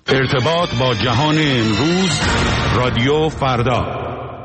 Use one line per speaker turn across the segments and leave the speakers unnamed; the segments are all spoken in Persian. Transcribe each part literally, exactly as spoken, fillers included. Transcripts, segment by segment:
ارتباط با جهان امروز، رادیو فردا.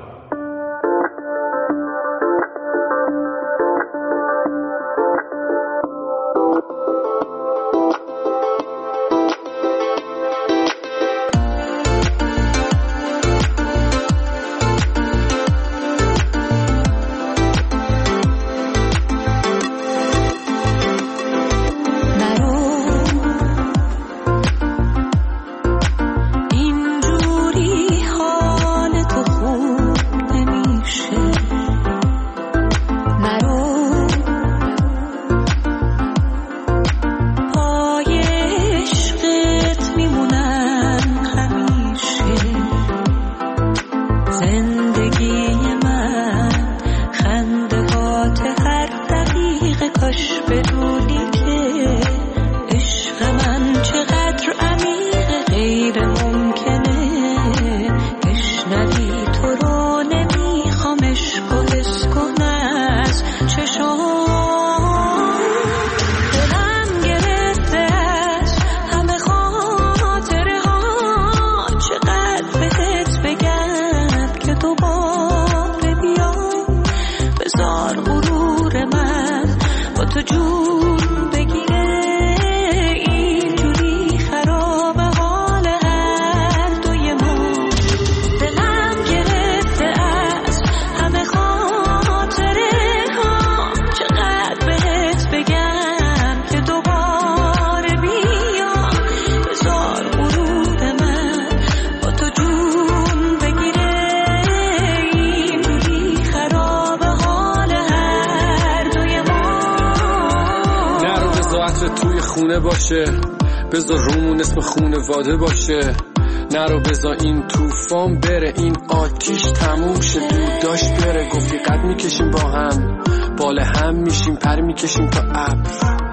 باشه، بذار رومون اسم خونواده باشه. نرو بذار این طوفان بره، این آتیش تموم شه. دود داشت بره، گفتی قد میکشیم با هم، بال هم میشیم، پر میکشیم تا ابر.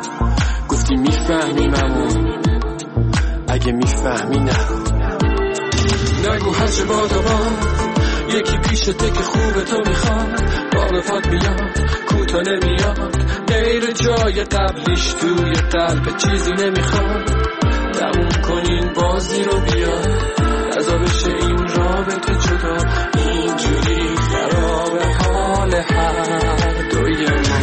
گفتی میفهمیممون، اگه میفهمی نرو. نگو هرچه باد و باد، یکی پیشته که خوبه تو میخواد. با وفات بیاد، کوتا نمیاد، غیر جای قبلیش توی قلب چیزی نمیخواد. تموم کنین بازی رو بیا، رضا بشه این رابطه جدا. اینجوری خراب حال هر دوی ما.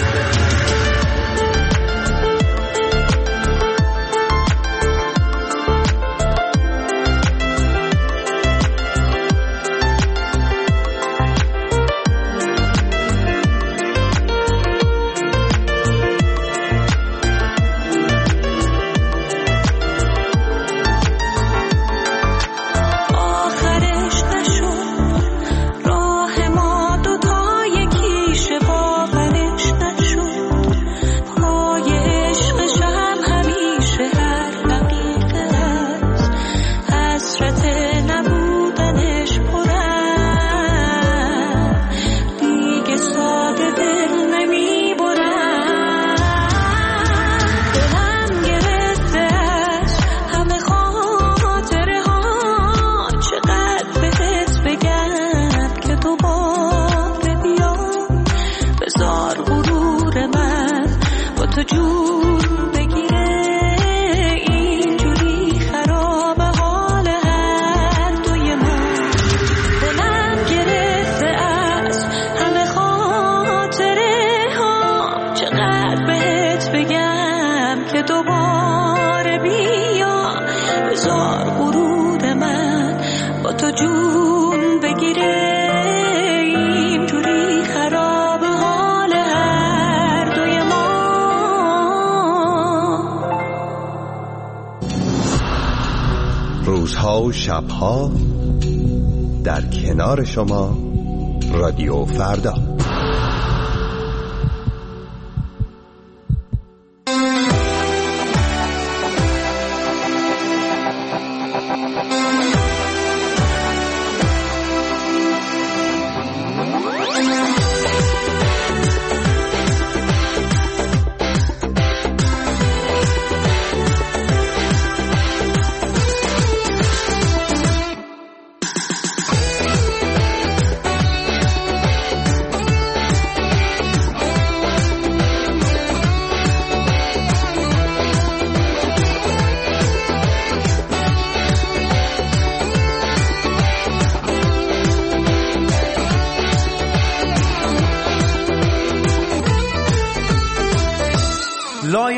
روزها و شبها در کنار شما، رادیو فردا.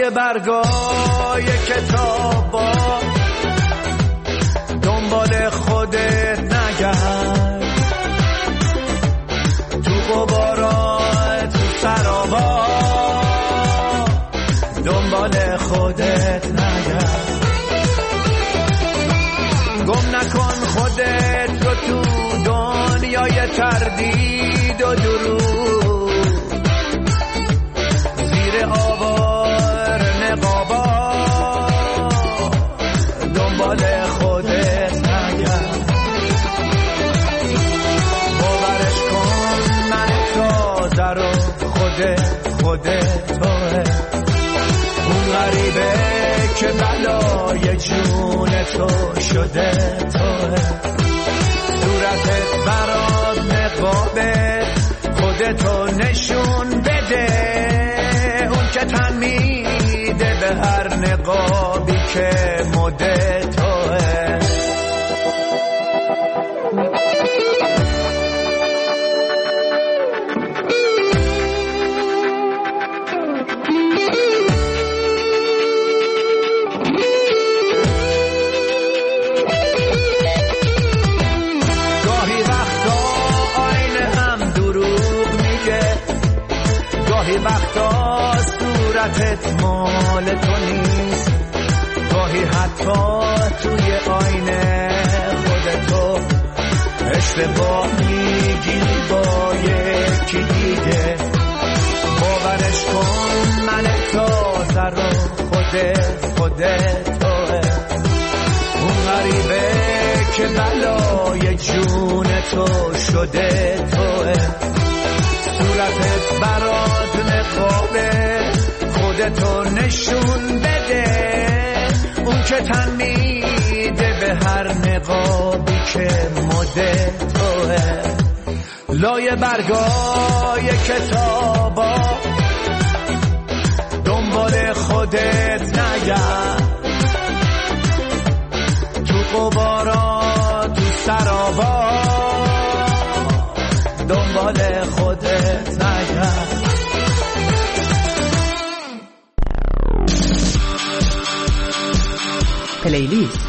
لای برگای کتابا دنبال خودت نگرد، تو غبارا تو سرابا دنبال خودت نگرد. گم نکن خودت رو تو دنیای تردید و دروغ، زیر آوار نقابا دنبال خودت نگرد. باورش کن من تازه رو خودت خودت توه، اون غریبه که بلای جون تو شده توه، صورتت برات نقابه خودتو نشون بده، اون که تن میده به هر نقابی که مده توه. وقتا صورتت مال تو نیست، گاهی حتی توی آینه خودتو اشتباه میگیری با یکی دیگه. باورش کن من تازه رو خودت خودت توه، اون غریبه که بلای جون تو شده توه، صورتت برات نقابه خودتو نشون بده، اون که تن میده به هر نقابی که مده توه. لای برگای کتابا دنبال خودت نگرد، تو غبارا تو سرابا دنبال خودت نگرد.
پلیلیست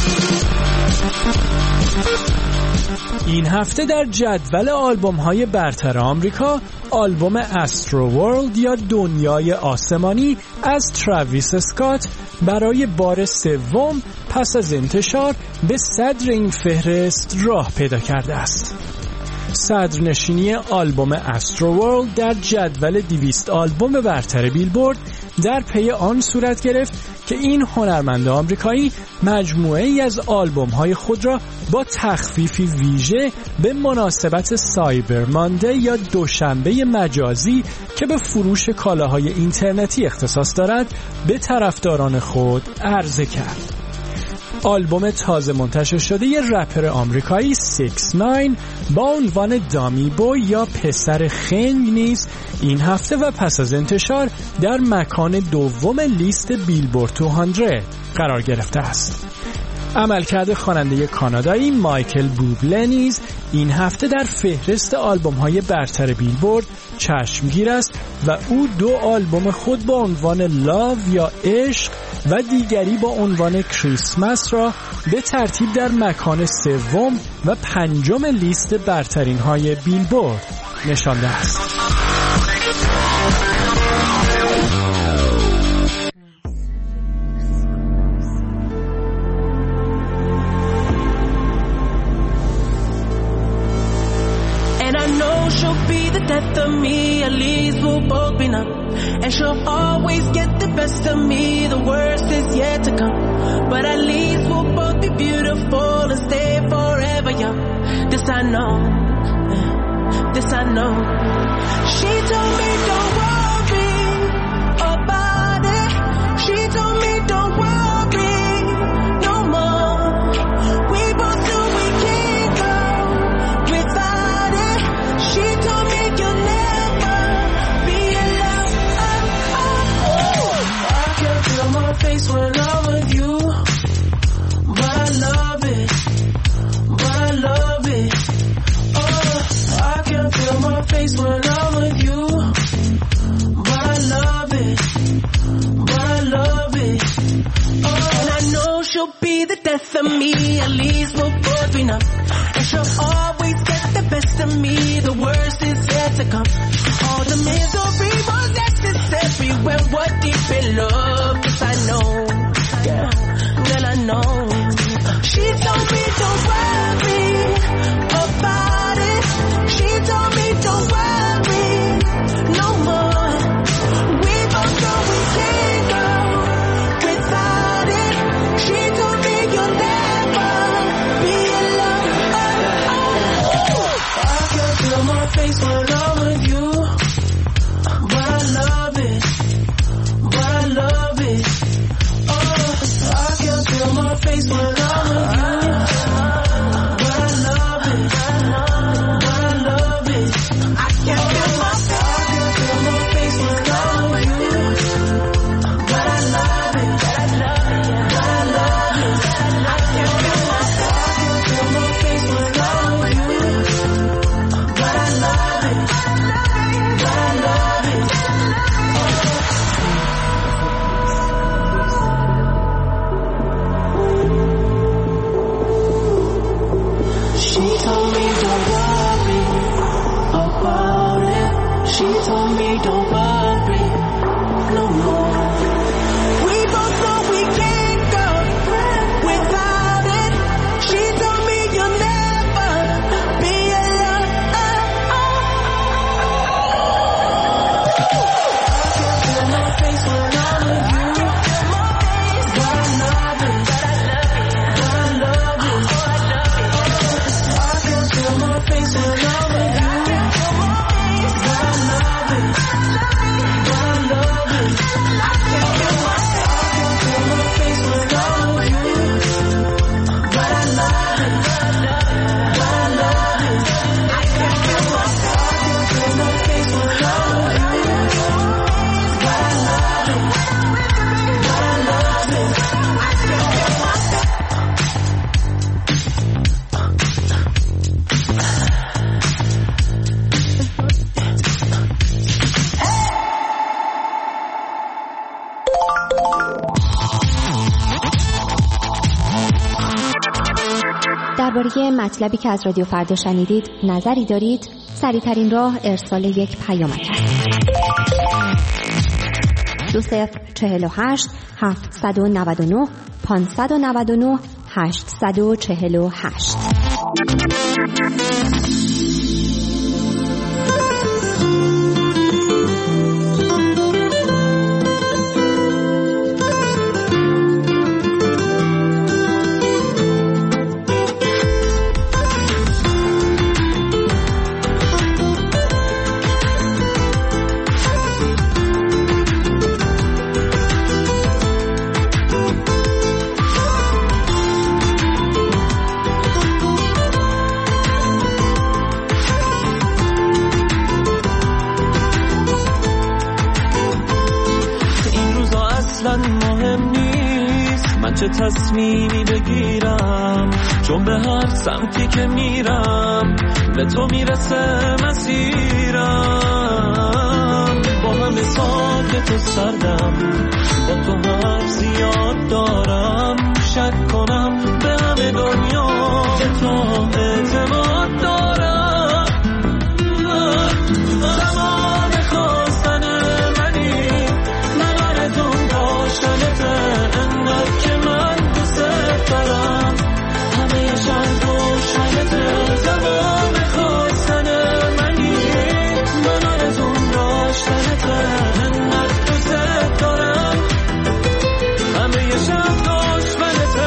این هفته در جدول آلبوم‌های برتر آمریکا آلبوم استرو ورلد یا دنیای آسمانی از تراویس اسکات برای بار سوم پس از انتشار به صدر این فهرست راه پیدا کرده است. صدرنشینی آلبوم استرو ورلد در جدول دویست آلبوم برتر بیلبورد در پی آن صورت گرفت که این هنرمند آمریکایی مجموعه ای از آلبوم‌های خود را با تخفیفی ویژه به مناسبت سایبر مانده یا دوشنبه مجازی که به فروش کالاهای اینترنتی اختصاص دارد به طرفداران خود عرضه کرد. آلبوم تازه منتشر شده ی رپر آمریکایی سیکس ناین با عنوان دامی بوی یا پسر خنگ نیز این هفته و پس از انتشار در مکان دوم لیست بیلبورد دویست قرار گرفته است. عملکرد خواننده کانادایی مایکل بوبله نیز این هفته در فهرست آلبوم‌های برتر بیلبورد چشمگیر است و او دو آلبوم خود با عنوان لاو یا عشق و دیگری با عنوان کریسمس را به ترتیب در مکان سوم و پنجم لیست برترین‌های بیلبورد نشانده است.
She'll be the death of me, at least we'll both be numb. And she'll always get the best of me, the worst is yet to come. But at least we'll both be beautiful and stay forever young. This I know, this I know. She told me don't worry about it. She told me don't worry no more. We both knew we can't go without it. She told me you'll never be alone. Oh, oh, oh. I can feel my face when I'm with you, but I love it, but I love it. Oh, I can feel my face when I'm with you, she'll be the death of me. At least we'll both be numb. And she'll always get the best of me. The worst is yet to come. All the misery was necessary when we're deep in love. 'Cause I know, yeah, girl, I know. She told me don't worry about it. She told me don't worry no more. We both know we can't go without it. She told me you'll never be alone. Oh, oh. I can feel my face when I'm with you, but I love it, but I love it. Oh, I can feel my face when I'm with you, but I love it, but I love it. I can feel my face when I'm with you, but I love it, but I love it. I can feel my face when I'm with you, but I love it, but I love it. She told me don't worry about it. She told me don't worry no more. We both know we can't go without it. She told me you'll never be alone. I can feel my face when I'm with you, but I love it, but I love it. I can feel my face when I'm with you, but I love it, but I love it. I can feel my, I can feel my face when I'm with you, but I love it, but I love it. I can feel my, I can feel my face when I'm with you, but I love it, but I love it. I can feel my.
درباره مطلبی که از رادیو فردا شنیدید نظری دارید؟ سریع‌ترین راه ارسال یک پیامک است. دو صفر چهل و هشت هفتصد و نود و نه پانصد و نود و نه هشتصد و چهل و هشت.
چه تصمیمی بگیرم، چون به هر سمتی که میرم به تو میرسه مسیرم. با همه ساکت و سردم، با تو حرف زیاد دارم، شک کنم به همه دنیا که تو اعتماد دارم. تمام خواستن منی، من آرزوم داشتنته، انقدر که من دوست دارم، همه شب روشنته. تمام خواستن منی، من آرزوم داشتنته، انقدر دوست دارم، همه شب داشتنته.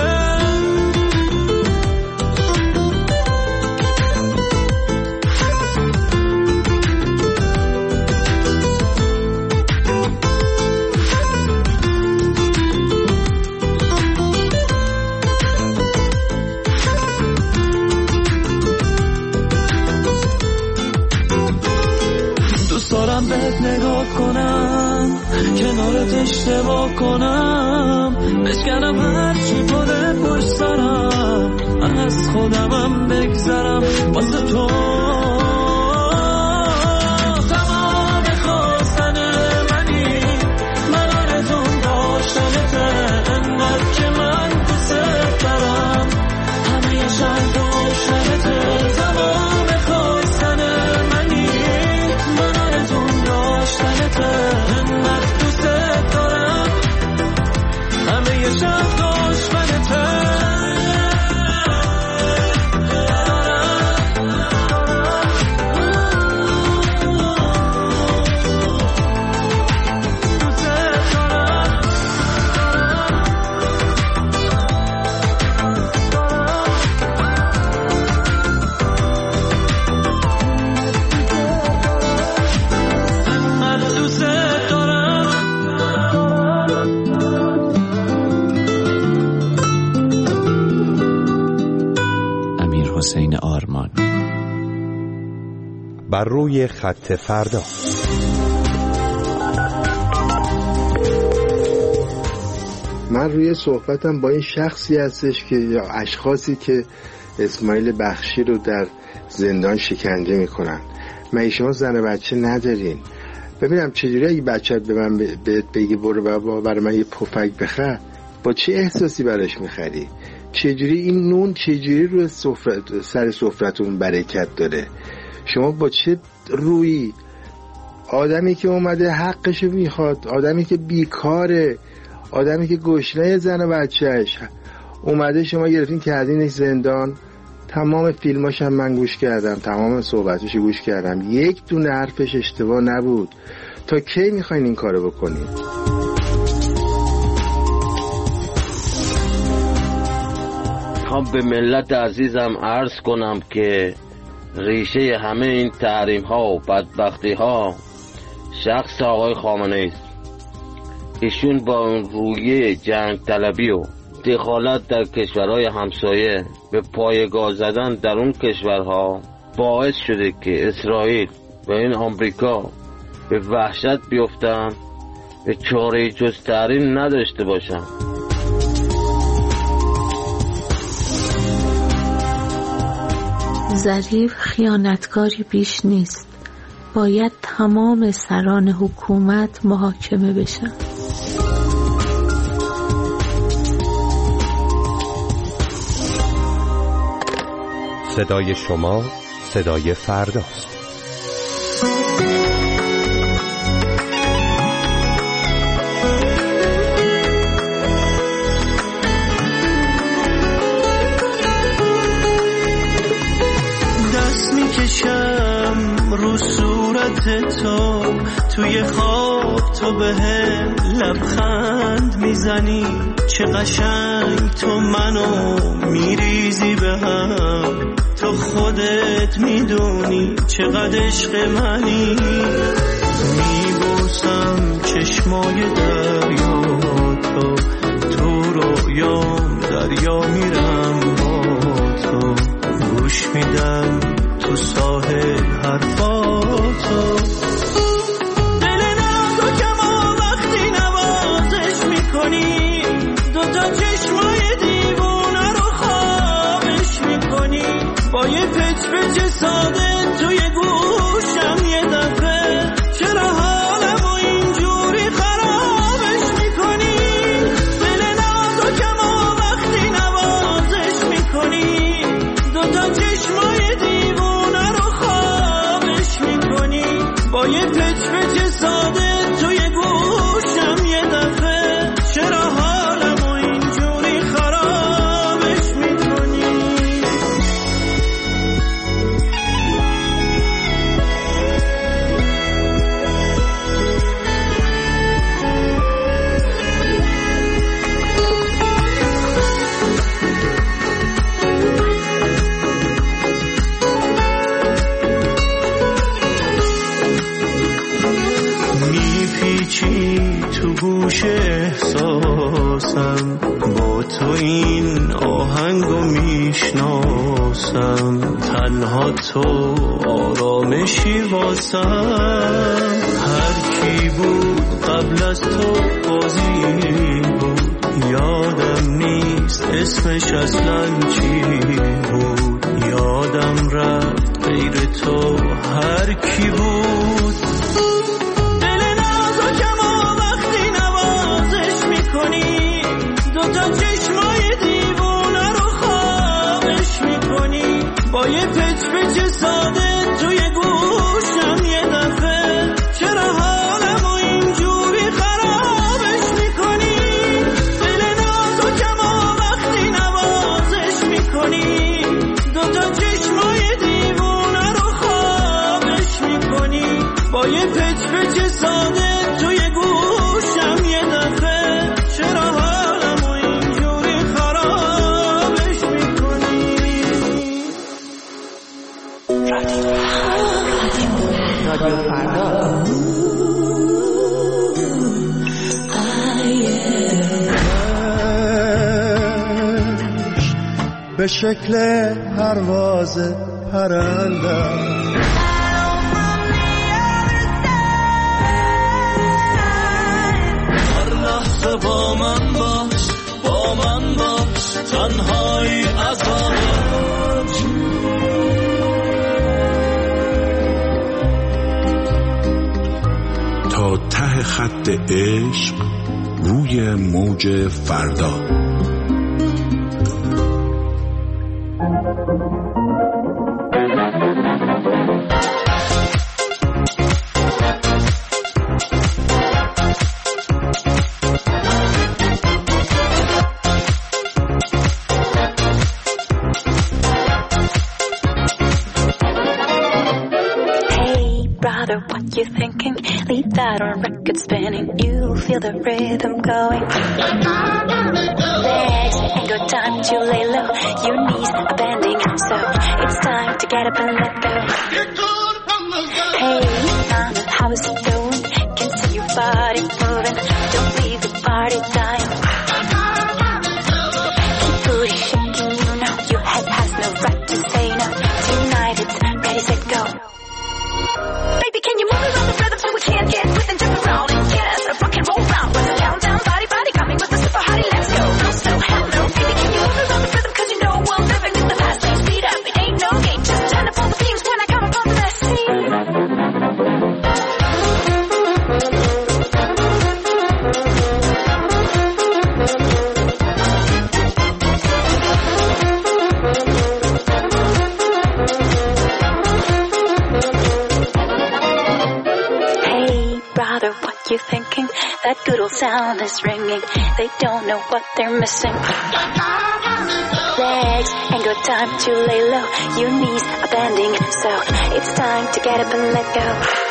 بهت نگاه کنم، کنارت اشتباه کنم، بشکنم هرچی بوده پشت سرم، از خودمم بگذرم واسه تو. تمام خواستن منی، من آرزوم داشتنته، انقدر که من دوست
حسین آرمان.
بر روی خط فردا.
من روی صحبتم با این شخصی هستش که یا اشخاصی که اسماعیل بخشی رو در زندان شکنجه میکنن. من شما زن و بچه ندارین؟ ببینم چجوری اگه بچه‌ت به من بهت بگی برو بابا برای من یه پفک بخر، با چه احساسی براش میخری؟ چجوری این نون چجوری روی سفره سر سفرتون برکت داره؟ شما با چه روی؟ آدمی که اومده حقشو میخواد، آدمی که بیکاره، آدمی که گشنه زن و بچهش اومده، شما گرفتین کردینش زندان. تمام فیلماش هم من گوش کردم، تمام صحبتش گوش کردم، یک دونه حرفش اشتباه نبود. تا کی میخواین این کارو بکنین؟
هم به ملت عزیزم عرض کنم که ریشه همه این تحریم ها و بدبختی ها شخص آقای خامنه‌ای است. ایشون با اون رویه جنگ طلبی و دخالت در کشورهای همسایه به پایگاه زدن در اون کشورها باعث شده که اسرائیل و این آمریکا به وحشت بیفتن، به چاره جز تحریم نداشته باشن.
ظریف خیانتکاری بیش نیست. باید تمام سران حکومت محاکمه بشن.
صدای شما صدای فرداست.
دست میکشم رو صورت تو، توی خواب تو بهم لبخند میزنی، چه قشنگ تو منو میریزی به هم، تو خودت میدونی چقدر عشق منی. میبوسم چشمای دریا تو، تو رویام دریا میرم با تو، گوش میدم تو ساحل حرفاتو. دل نازو کما وقتی نوازش میکنی، دوتا چشمای دیوونه رو خوابش میکنی، با یه پچ پچ ساده توی گوشم یه دفعه چرا حالمو اینجوری خرابش میکنی. دل نازو کما وقتی نوازش میکنی، دوتا چشمای دیوونه رو خوابش میکنی، با یه پچ پچ ساده توی گوشم یه دفعه چرا حالمو اینجوری خرابش میکنی. میپیچی تو گوش احساسم، با تو این آهنگو میشناسم، تنها تو آرامشی واسم. هر کی بود قبل از تو بازی بود، یادم نیست اسمش اصلا چی بود، یادم رفت غیر تو هر کی بود. دوتا چشمای دیوونه رو خوابش میکنی، با یه پچ پچ ساده توی گوشم یه دفعه چرا حالمو اینجوری خرابش میکنی. دل نازو کما وقتی نوازش میکنی، دوتا چشمای دیوونه رو خوابش میکنی، با یه پچ پچ ساده توی گوشم یه دفعه چرا حالمو اینجوری خرابش میکنی.
رادیو فردا.
به شکل پرواز پرنده.
با من باش، با من باش، تنهایی عذابت.
تا ته خط عشق روی موج فردا.
What you thinking? Leave that on record spinning. You feel the rhythm going. Legs ain't got time to lay low. Your knees are bending, so it's time to get up and let go. Hey, mama, how is it going? Can see your body moving. Don't leave the party dying. Keep booty shaking, you know your head has no right to say no. Tonight it's ready, set, go. Baby, can you move around the rhythm so we can't get with and jump around and get us a rock and roll round? What's the countdown? Body, body, coming with the super hottie, let's go. No slow, hell no. Baby, can you move around the rhythm? Cause you know we're living in the fast lane, speed up. It ain't no game, just turn up all the beams when I come up on the scene. You thinking that good old sound is ringing? They don't know what they're missing. Legs ain't got time to lay low. Your knees are bending, so it's time to get up and let go.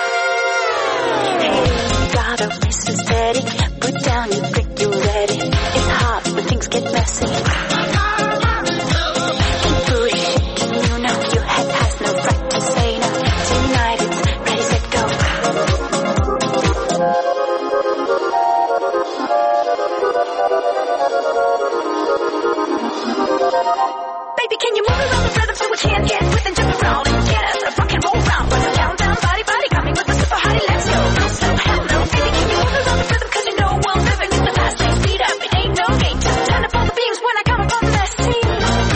Hey, brother, listen steady. Put down your drink, you ready? It's hard when things get messy. Keep booty shaking, you know your head has no right to say no. Tonight it's ready, set, go. Baby, can you move around the rhythm so we can't get with and jump around and get us a rock and roll round? What's the countdown? Body, body, coming with the super hottie, let's go. No slow, hell no. Baby, can you move around the rhythm? Cause you know we're living in the fast lane, speed up. It ain't no game, just turn up all the beams when I come up on the scene.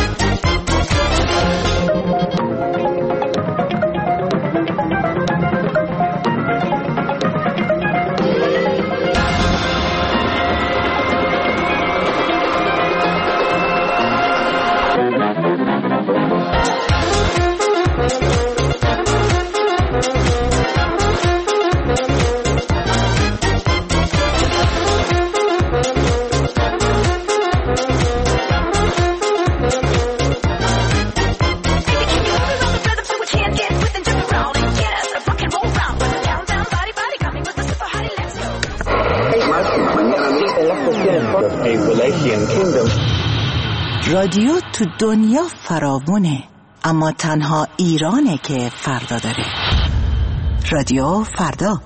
رادیو تو دنیا فراوونه، اما تنها ایرانه که فردا داره. رادیو فردا.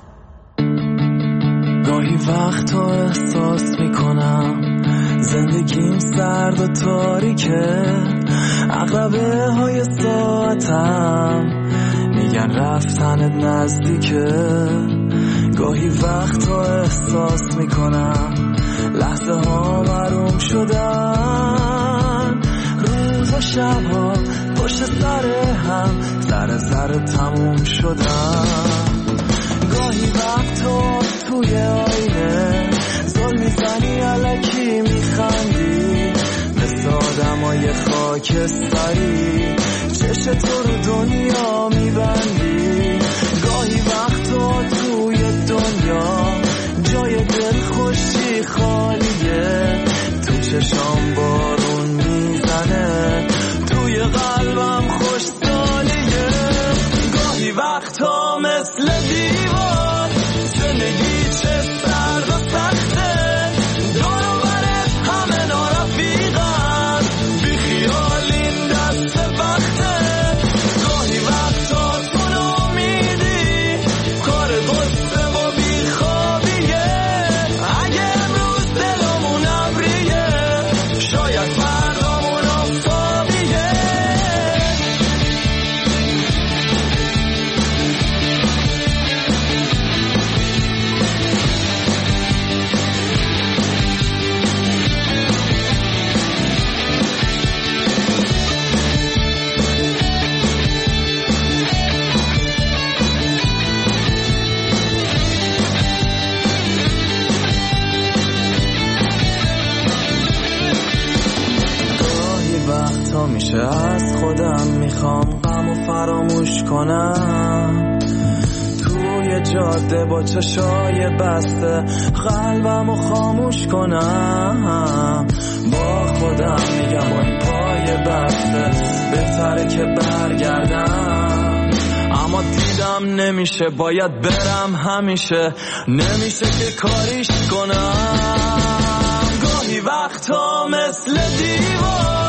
گاهی وقتا احساس میکنم زندگیم سرد و تاریکه، عقربه های ساعتم میگن رفتن نزدیکه. گاهی وقتا احساس میکنم لحظه ها محروم شدن، روز و شب ها پشت سر هم ذره ذره تموم شدن. گاهی وقتا توی آینه زل میزنی علکی میخندی، مثل آدمای خاکستری چشت تو رو دنیا میبندی. گاهی وقتا توی دنیا جای دل خوشی خالیه، تو چشام بارون میزنه، توی قلبم خوش سالیه. گاهی وقتا مثل دیوار زندگی چه سرد و سخته، دور و برت همه نارفیقن، بی خیال این دست وقته. گاهی وقتا تو نامیدی کار غصه و بی خوابیه، اگه امروز دلمون ابریه
وقتا میشه از خودم میخوام غم و فراموش کنم، توی جاده با چشای بسته قلبم و خاموش کنم، با خودم میگم با این پای بسته بهتره که برگردم، اما دیدم نمیشه، باید برم همیشه، نمیشه که کاریش کنم. گاهی وقتا مثل دیوار